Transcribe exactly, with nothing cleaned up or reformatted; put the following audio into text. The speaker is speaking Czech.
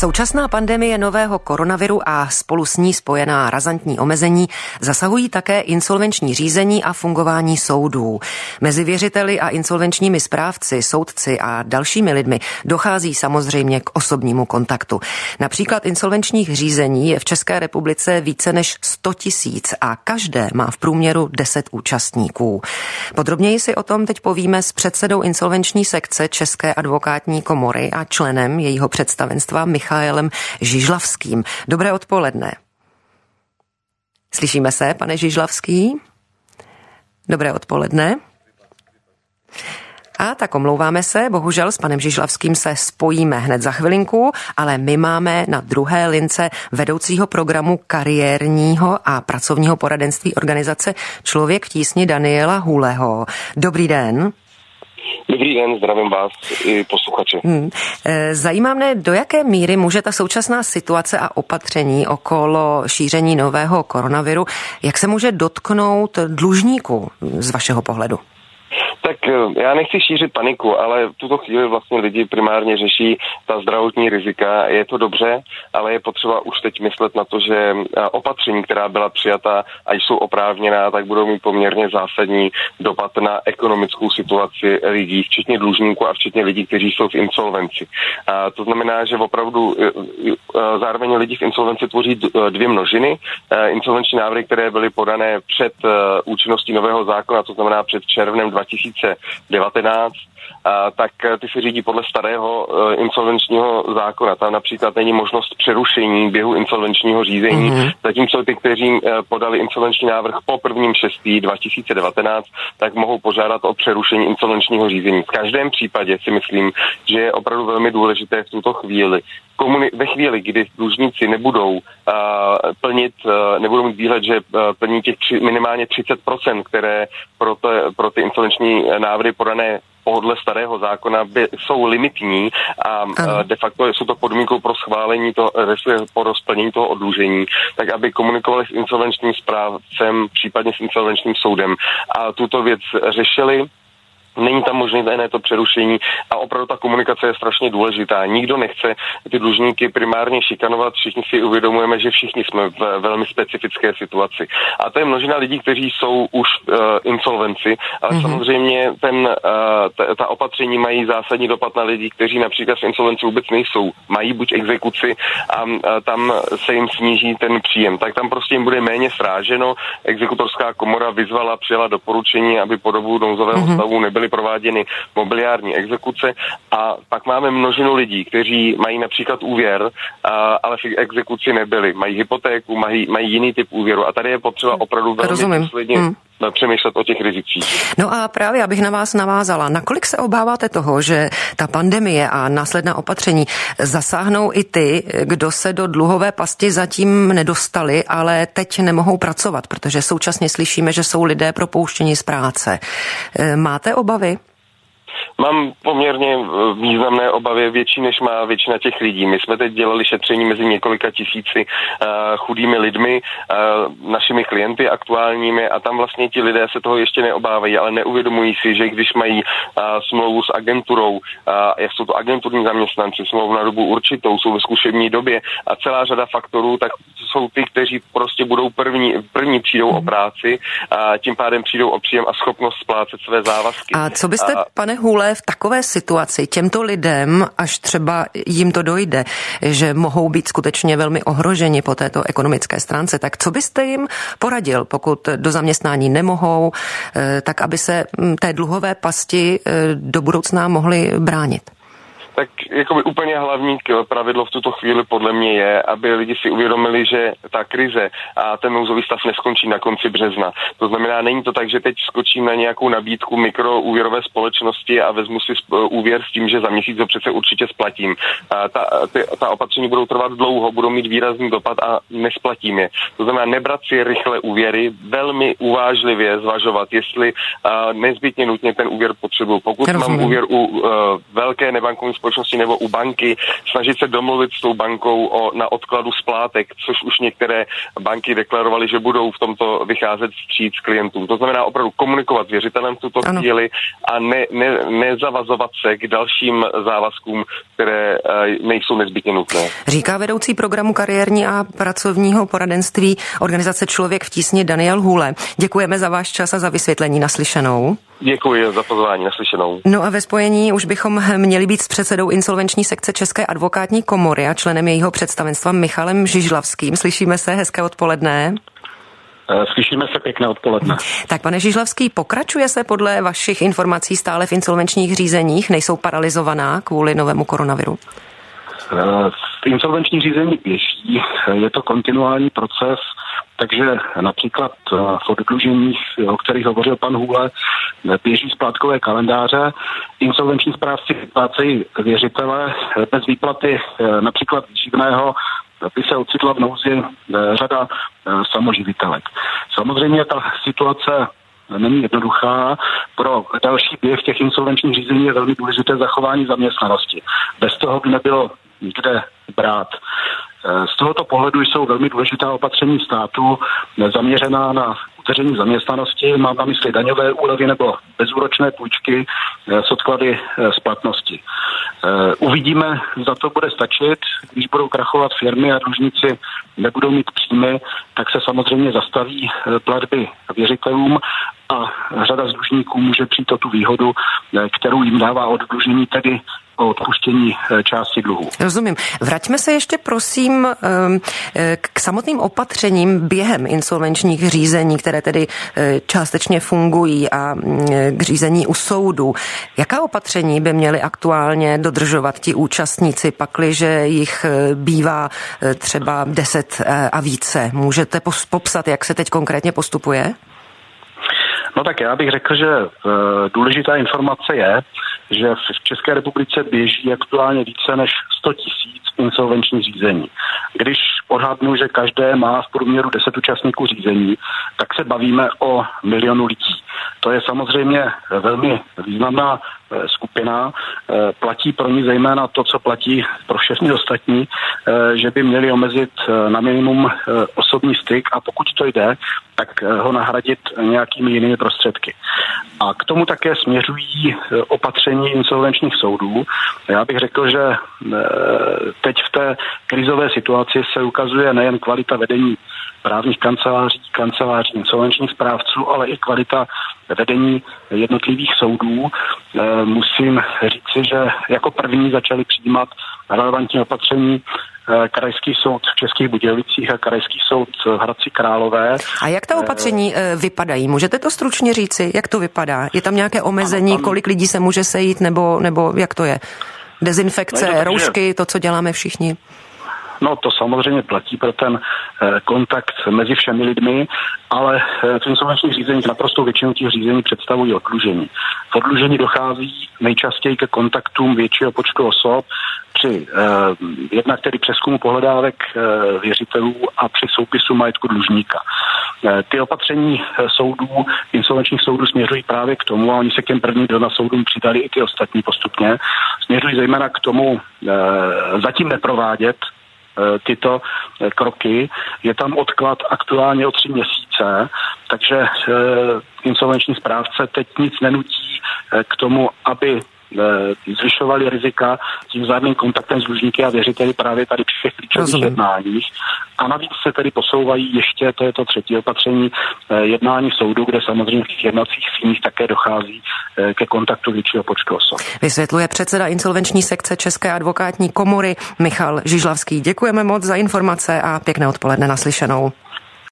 Současná pandemie nového koronaviru a spolu s ní spojená razantní omezení zasahují také insolvenční řízení a fungování soudů. Mezi věřiteli a insolvenčními správci, soudci a dalšími lidmi dochází samozřejmě k osobnímu kontaktu. Například insolvenčních řízení je v České republice více než sto tisíc a každé má v průměru deset účastníků. Podrobněji si o tom teď povíme s předsedou insolvenční sekce České advokátní komory a členem jejího představenstva Michaelem Žižlavským. Dobré odpoledne. Slyšíme se, pane Žižlavský? Dobré odpoledne. A tak omlouváme se, bohužel s panem Žižlavským se spojíme hned za chvilinku, ale my máme na druhé lince vedoucího programu kariérního a pracovního poradenství organizace Člověk v tísni Daniela Hůleho. Dobrý den. Dobrý den, zdravím vás i posluchače. Hmm. Zajímá mne, do jaké míry může ta současná situace a opatření okolo šíření nového koronaviru, jak se může dotknout dlužníků z vašeho pohledu? Tak já nechci šířit paniku, ale v tuto chvíli vlastně lidi primárně řeší ta zdravotní rizika. Je to dobře, ale je potřeba už teď myslet na to, že opatření, která byla přijata a jsou oprávněná, tak budou mít poměrně zásadní dopad na ekonomickou situaci lidí, včetně dlužníků a včetně lidí, kteří jsou v insolvenci. A to znamená, že opravdu zároveň lidi v insolvenci tvoří dvě množiny. Insolvenční návrhy, které byly podané před účinností nového zákona, to znamená před červnem dva tisíce devatenáct, a, tak ty se řídí podle starého uh, insolvenčního zákona. Tam například není možnost přerušení běhu insolvenčního řízení, mm-hmm. zatímco ty, kteří uh, podali insolvenční návrh po prvním šestý dva tisíce devatenáct, tak mohou požádat o přerušení insolvenčního řízení. V každém případě si myslím, že je opravdu velmi důležité v tuto chvíli, Komuni- ve chvíli, kdy dlužníci nebudou uh, plnit, uh, nebudou mít výhled, že uh, plní těch tři, minimálně třicet procent, které pro, to, pro ty insolvenční návrhy podané podle starého zákona by, jsou limitní a uh, de facto jsou to podmínkou pro schválení toho, pro splnění toho oddlužení, tak aby komunikovali s insolvenčním správcem, případně s insolvenčním soudem a tuto věc řešili. Není tam možné to přerušení a opravdu ta komunikace je strašně důležitá. Nikdo nechce ty dlužníky primárně šikanovat, všichni si uvědomujeme, že všichni jsme v velmi specifické situaci. A to je množina lidí, kteří jsou už uh, insolvenci, ale mm-hmm. samozřejmě ten, uh, ta, ta opatření mají zásadní dopad na lidi, kteří například v insolvenci vůbec nejsou. Mají buď exekuci a uh, tam se jim sníží ten příjem. Tak tam prostě jim bude méně sráženo. Exekutorská komora vyzvala, přijala doporučení, aby po dobu nouzového mm-hmm. stavu nebyly byly prováděny mobiliární exekuce a pak máme množinu lidí, kteří mají například úvěr, a, ale v exekuci nebyli. Mají hypotéku, mají, mají jiný typ úvěru a tady je potřeba opravdu velmi důsledně hmm. přemýšlet o těch rizicích. No a právě, abych na vás navázala, nakolik se obáváte toho, že ta pandemie a následná opatření zasáhnou i ty, kdo se do dluhové pasti zatím nedostali, ale teď nemohou pracovat, protože současně slyšíme, že jsou lidé propouštěni z práce. Máte obavy? Mám poměrně významné obavy, větší než má většina těch lidí. My jsme teď dělali šetření mezi několika tisíci uh, chudými lidmi, uh, našimi klienty aktuálními a tam vlastně ti lidé se toho ještě neobávají, ale neuvědomují si, že když mají uh, smlouvu s agenturou, uh, jak jsou to agenturní zaměstnanci, smlouvu na dobu určitou, jsou ve zkušební době a celá řada faktorů, tak jsou ty, kteří prostě budou první, první přijdou o práci a tím pádem přijdou o příjem a schopnost splácet své závazky. A co byste, a, pane Hůle, v takové situaci těmto lidem, až třeba jim to dojde, že mohou být skutečně velmi ohroženi po této ekonomické stránce, tak co byste jim poradil, pokud do zaměstnání nemohou, tak aby se té dluhové pasti do budoucna mohli bránit? Tak jakoby úplně hlavní pravidlo v tuto chvíli podle mě je, aby lidi si uvědomili, že ta krize a ten nouzový stav neskončí na konci března. To znamená, není to tak, že teď skočím na nějakou nabídku mikroúvěrové společnosti a vezmu si úvěr s tím, že za měsíc ho přece určitě splatím. A ta, ty, ta opatření budou trvat dlouho, budou mít výrazný dopad a nesplatím je. To znamená, nebrat si rychle úvěry, velmi uvážlivě zvažovat, jestli uh, nezbytně nutně ten úvěr potřebuju. Pokud Rozumím. mám úvěr u uh, velké nebankovní společnosti nebo u banky, snažit se domluvit s tou bankou o, na odkladu splátek, což už některé banky deklarovaly, že budou v tomto vycházet vstříc klientům. To znamená opravdu komunikovat s věřitelem v tuto ano. chvíli a ne, ne, nezavazovat se k dalším závazkům, které nejsou nezbytně nutné. Říká vedoucí programu kariérní a pracovního poradenství organizace Člověk v tísni Daniel Hůle. Děkujeme za váš čas a za vysvětlení. Naslyšenou. Děkuji za pozvání, naslyšenou. No a ve spojení už bychom měli být s předsedou insolvenční sekce České advokátní komory a členem jejího představenstva Michalem Žižlavským. Slyšíme se, hezké odpoledne. Slyšíme se, pěkné odpoledne. Tak pane Žižlavský, pokračuje se podle vašich informací stále v insolvenčních řízeních? Nejsou paralizovaná kvůli novému koronaviru? V insolvenční řízení běží, je to kontinuální proces, takže například v oddluženích, o kterých hovořil pan Hůle, běží splátkové kalendáře. Insolvenční správci vyplácejí věřitele bez výplaty například výživného, by se ocitla v nouzi řada samoživitelek. Samozřejmě ta situace není jednoduchá. Pro další běh těch insolvenčních řízení je velmi důležité zachování zaměstnanosti. Bez toho by nebylo nikde brát. Z tohoto pohledu jsou velmi důležitá opatření státu zaměřená na udržení zaměstnanosti. Mám na mysli daňové úlevy nebo bezúročné půjčky s odklady splatnosti. Uvidíme, zda to bude stačit. Když budou krachovat firmy a dlužníci nebudou mít příjmy, tak se samozřejmě zastaví platby věřitelům a řada z dlužníků může přijít o tu výhodu, kterou jim dává oddlužení, tedy o odpuštění části dluhu. Rozumím. Vraťme se ještě prosím k samotným opatřením během insolvenčních řízení, které tedy částečně fungují, a k řízení u soudu. Jaká opatření by měli aktuálně dodržovat ti účastníci, pakliže jich bývá třeba deset a více? Můžete popsat, jak se teď konkrétně postupuje? No tak já bych řekl, že důležitá informace je, že v České republice běží aktuálně více než sto tisíc insolvenčních řízení. Když odhadnu, že každé má v průměru deset účastníků řízení, tak se bavíme o milionu lidí. To je samozřejmě velmi významná skupina. Platí pro ní zejména to, co platí pro všechny ostatní, že by měli omezit na minimum osobní styk a pokud to jde, tak ho nahradit nějakými jinými prostředky. A k tomu také směřují opatření insolvenčních soudů. Já bych řekl, že teď v té krizové situaci se ukazuje nejen kvalita vedení právních kanceláří, kanceláří insolvenčních správců, ale i kvalita vedení jednotlivých soudů. Musím říci, že jako první začali přijímat relevantní opatření Krajský soud v Českých Budějovicích a Krajský soud v Hradci Králové. A jak ta opatření vypadají? Můžete to stručně říci? Jak to vypadá? Je tam nějaké omezení, kolik lidí se může sejít, nebo, nebo jak to je? Dezinfekce, no, to roušky, to, co děláme všichni? No to samozřejmě platí pro ten eh, kontakt mezi všemi lidmi, ale eh, v insolvenčních řízeních naprostou většinu těch řízení představují oddlužení. V oddlužení dochází nejčastěji ke kontaktům většího počtu osob při eh, jednak tedy přezkumu pohledávek eh, věřitelů a při soupisu majetku dlužníka. Eh, ty opatření eh, soudů, insolvenčních soudů směřují právě k tomu, a oni se k těm prvním dvěma soudům přidali i ty ostatní postupně, směřují zejména k tomu eh, zatím neprovádět tyto kroky. Je tam odklad aktuálně o tři měsíce, takže insolvenční správce teď nic nenutí k tomu, aby zvyšovali rizika tím vzájemným kontaktem s dlužníky a věřiteli právě tady při těch klíčových jednáních. A navíc se tedy posouvají ještě, to je to třetí opatření, jednání soudu, kde samozřejmě v těch jednacích síních také dochází ke kontaktu většího počtu osob. Vysvětluje předseda insolvenční sekce České advokátní komory Michal Žižlavský. Děkujeme moc za informace a pěkné odpoledne, naslyšenou.